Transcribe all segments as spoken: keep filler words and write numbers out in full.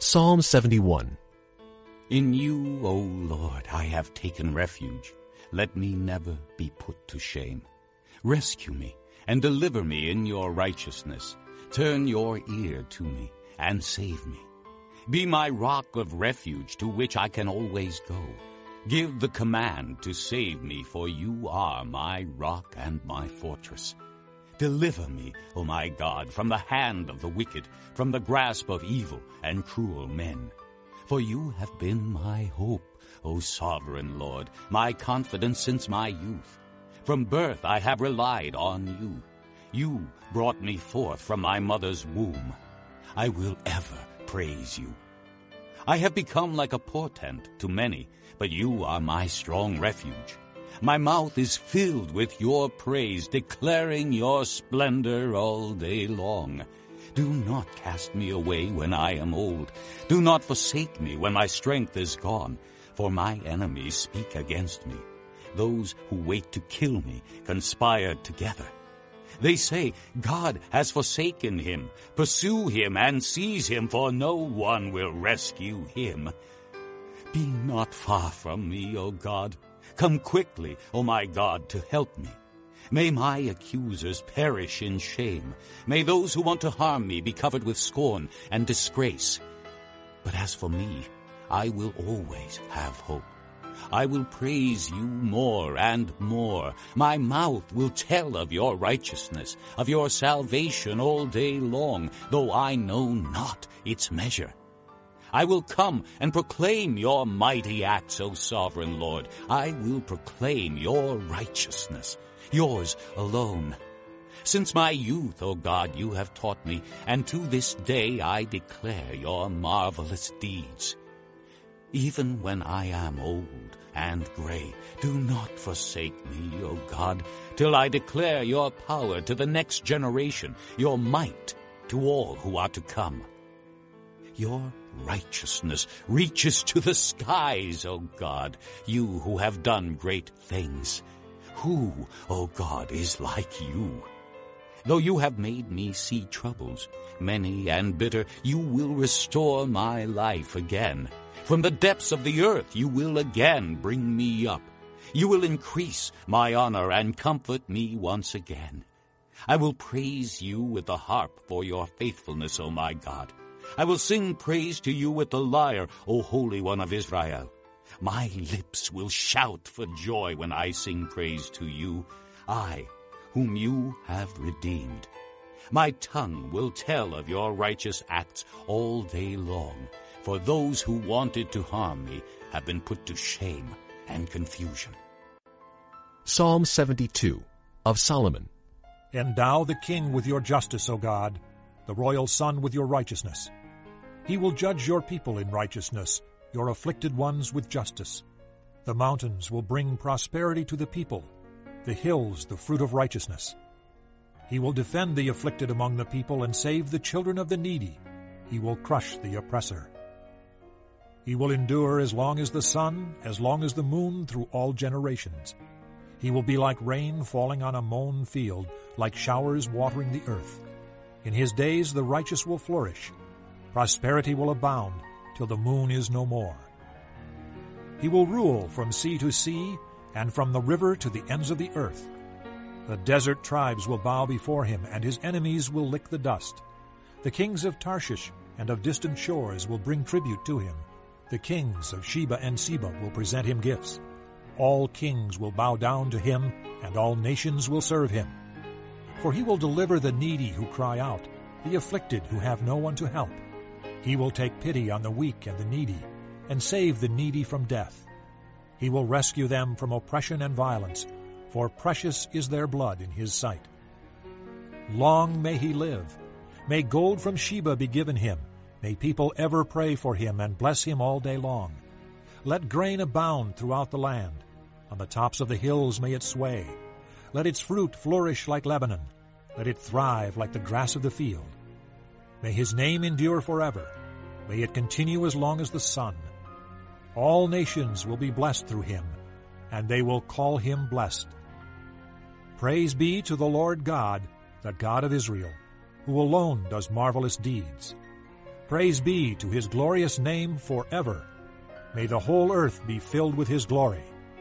Psalm seventy-one. In you, O Lord, I have taken refuge. Let me never be put to shame. Rescue me and deliver me in your righteousness. Turn your ear to me and save me. Be my rock of refuge to which I can always go. Give the command to save me, for you are my rock and my fortress. Deliver me, O my God, from the hand of the wicked, from the grasp of evil and cruel men. For you have been my hope, O sovereign Lord, my confidence since my youth. From birth I have relied on you. You brought me forth from my mother's womb. I will ever praise you. I have become like a portent to many, but you are my strong refuge. My mouth is filled with your praise, declaring your splendor all day long. Do not cast me away when I am old. Do not forsake me when my strength is gone, for my enemies speak against me. Those who wait to kill me conspire together. They say, God has forsaken him. Pursue him and seize him, for no one will rescue him. Be not far from me, O God. Come quickly, O my God, to help me. May my accusers perish in shame. May those who want to harm me be covered with scorn and disgrace. But as for me, I will always have hope. I will praise you more and more. My mouth will tell of your righteousness, of your salvation all day long, though I know not its measure. I will come and proclaim your mighty acts, O sovereign Lord. I will proclaim your righteousness, yours alone. Since my youth, O God, you have taught me, and to this day I declare your marvelous deeds. Even when I am old and gray, do not forsake me, O God, till I declare your power to the next generation, your might to all who are to come. Your righteousness reaches to the skies, O God, you who have done great things. Who, O God, is like you? Though you have made me see troubles, many and bitter, you will restore my life again. From the depths of the earth you will again bring me up. You will increase my honor and comfort me once again. I will praise you with the harp for your faithfulness, O my God. I will sing praise to you with the lyre, O Holy One of Israel. My lips will shout for joy when I sing praise to you, I, whom you have redeemed. My tongue will tell of your righteous acts all day long, for those who wanted to harm me have been put to shame and confusion. Psalm seventy-two, of Solomon. Endow the king with your justice, O God, the royal son with your righteousness. He will judge your people in righteousness, your afflicted ones with justice. The mountains will bring prosperity to the people, the hills the fruit of righteousness. He will defend the afflicted among the people and save the children of the needy. He will crush the oppressor. He will endure as long as the sun, as long as the moon, through all generations. He will be like rain falling on a mown field, like showers watering the earth. In his days the righteous will flourish. Prosperity will abound till the moon is no more. He will rule from sea to sea and from the river to the ends of the earth. The desert tribes will bow before him, and his enemies will lick the dust. The kings of Tarshish and of distant shores will bring tribute to him. The kings of Sheba and Seba will present him gifts. All kings will bow down to him, and all nations will serve him. For he will deliver the needy who cry out, the afflicted who have no one to help. He will take pity on the weak and the needy, and save the needy from death. He will rescue them from oppression and violence, for precious is their blood in his sight. Long may he live. May gold from Sheba be given him. May people ever pray for him and bless him all day long. Let grain abound throughout the land. On the tops of the hills may it sway. Let its fruit flourish like Lebanon. Let it thrive like the grass of the field. May his name endure forever. May it continue as long as the sun. All nations will be blessed through him, and they will call him blessed. Praise be to the Lord God, the God of Israel, who alone does marvelous deeds. Praise be to his glorious name forever. May the whole earth be filled with his glory.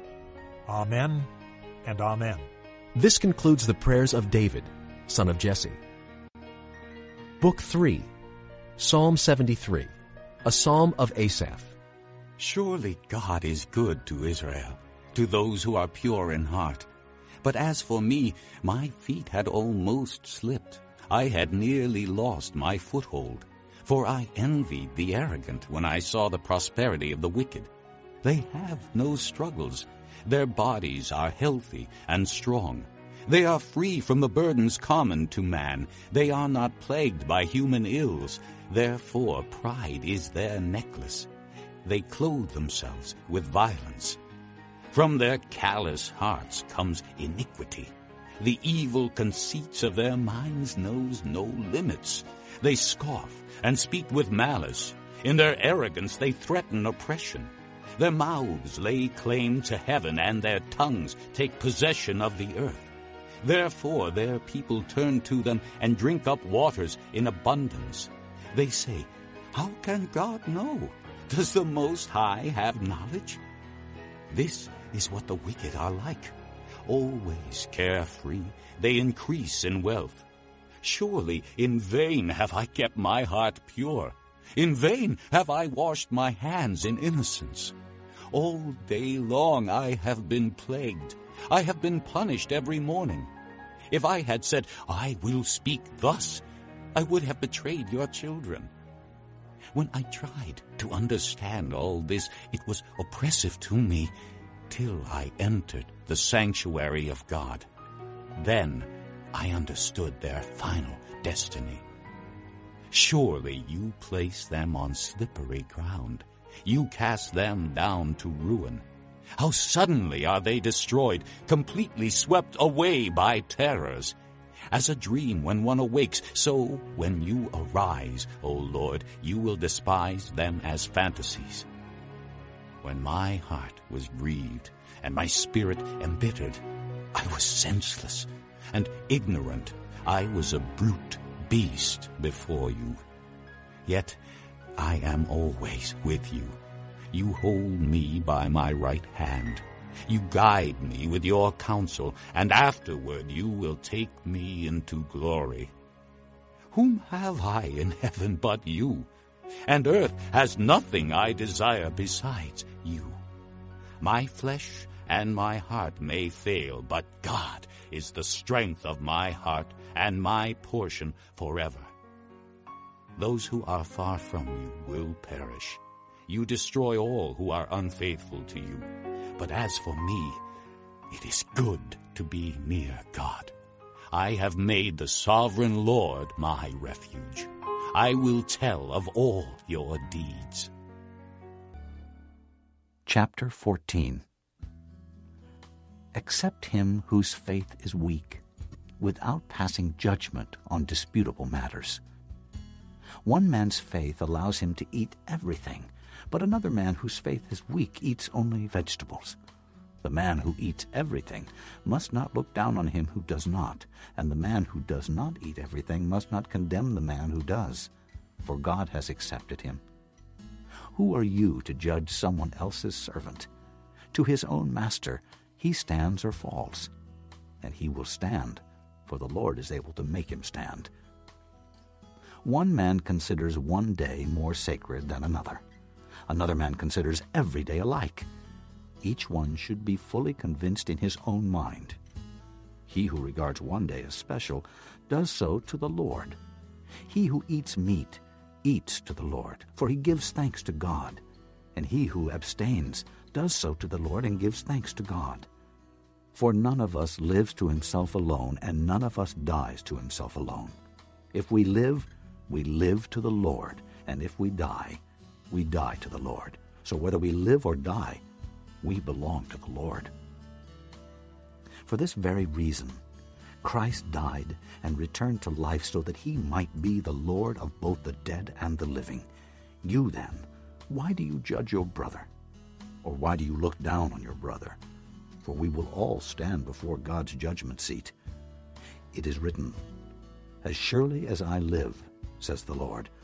Amen and amen. This concludes the prayers of David, son of Jesse. Book three, Psalm seventy-three, a psalm of Asaph. Surely God is good to Israel, to those who are pure in heart. But as for me, my feet had almost slipped. I had nearly lost my foothold. For I envied the arrogant when I saw the prosperity of the wicked. They have no struggles. Their bodies are healthy and strong. They are free from the burdens common to man. They are not plagued by human ills. Therefore pride is their necklace. They clothe themselves with violence. From their callous hearts comes iniquity. The evil conceits of their minds knows no limits. They scoff and speak with malice. In their arrogance they threaten oppression. Their mouths lay claim to heaven, and their tongues take possession of the earth. Therefore their people turn to them and drink up waters in abundance. They say, "How can God know? Does the Most High have knowledge?" This is what the wicked are like. Always carefree, they increase in wealth. Surely in vain have I kept my heart pure. In vain have I washed my hands in innocence. All day long I have been plagued. I have been punished every morning. If I had said, "I will speak thus," I would have betrayed your children. When I tried to understand all this, it was oppressive to me, till I entered the sanctuary of God. Then I understood their final destiny. Surely you place them on slippery ground. You cast them down to ruin. How suddenly are they destroyed, completely swept away by terrors. As a dream when one awakes, so when you arise, O Lord, you will despise them as fantasies. When my heart was grieved and my spirit embittered, I was senseless and ignorant. I was a brute beast before you. Yet I am always with you. You hold me by my right hand. You guide me with your counsel, and afterward you will take me into glory. Whom have I in heaven but you? And earth has nothing I desire besides you. My flesh and my heart may fail, but God is the strength of my heart and my portion forever. Those who are far from you will perish. You destroy all who are unfaithful to you. But as for me, it is good to be near God. I have made the sovereign Lord my refuge. I will tell of all your deeds. Chapter fourteen. Accept him whose faith is weak, without passing judgment on disputable matters. One man's faith allows him to eat everything, but another man whose faith is weak eats only vegetables. The man who eats everything must not look down on him who does not, and the man who does not eat everything must not condemn the man who does, for God has accepted him. Who are you to judge someone else's servant? To his own master he stands or falls, and he will stand, for the Lord is able to make him stand. One man considers one day more sacred than another. Another man considers every day alike. Each one should be fully convinced in his own mind. He who regards one day as special does so to the Lord. He who eats meat eats to the Lord, for he gives thanks to God. And he who abstains does so to the Lord and gives thanks to God. For none of us lives to himself alone, and none of us dies to himself alone. If we live, we live to the Lord, and if we die, we die to the Lord. So whether we live or die, we belong to the Lord. For this very reason, Christ died and returned to life so that he might be the Lord of both the dead and the living. You then, why do you judge your brother? Or why do you look down on your brother? For we will all stand before God's judgment seat. It is written, "As surely as I live, says the Lord,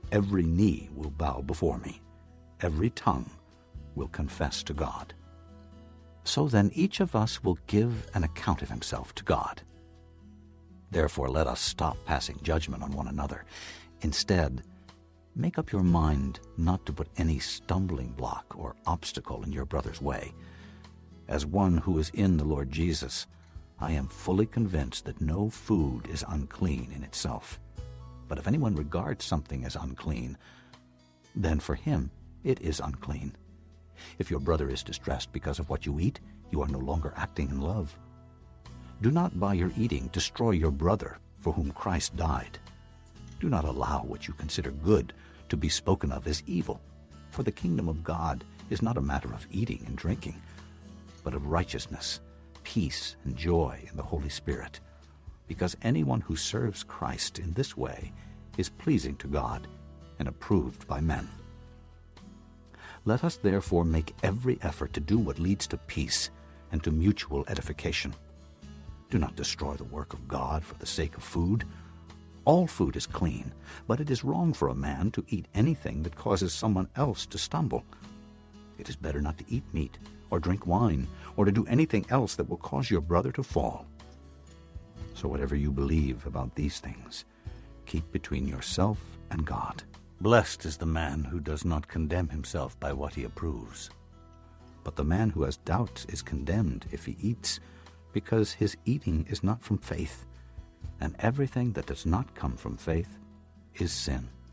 every knee will bow before me, every tongue will confess to God. So then each of us will give an account of himself to God. Therefore let us stop passing judgment on one another. Instead, make up your mind not to put any stumbling block or obstacle in your brother's way. As one who is in the Lord Jesus, I am fully convinced that no food is unclean in itself. But if anyone regards something as unclean, then for him it is unclean. If your brother is distressed because of what you eat, you are no longer acting in love. Do not by your eating destroy your brother for whom Christ died. Do not allow what you consider good to be spoken of as evil, for the kingdom of God is not a matter of eating and drinking, but of righteousness, peace, and joy in the Holy Spirit, because anyone who serves Christ in this way is pleasing to God and approved by men. Let us therefore make every effort to do what leads to peace and to mutual edification. Do not destroy the work of God for the sake of food. All food is clean, but it is wrong for a man to eat anything that causes someone else to stumble. It is better not to eat meat, or drink wine, or to do anything else that will cause your brother to fall. So whatever you believe about these things, keep between yourself and God. Blessed is the man who does not condemn himself by what he approves. But the man who has doubts is condemned if he eats, because his eating is not from faith, and everything that does not come from faith is sin.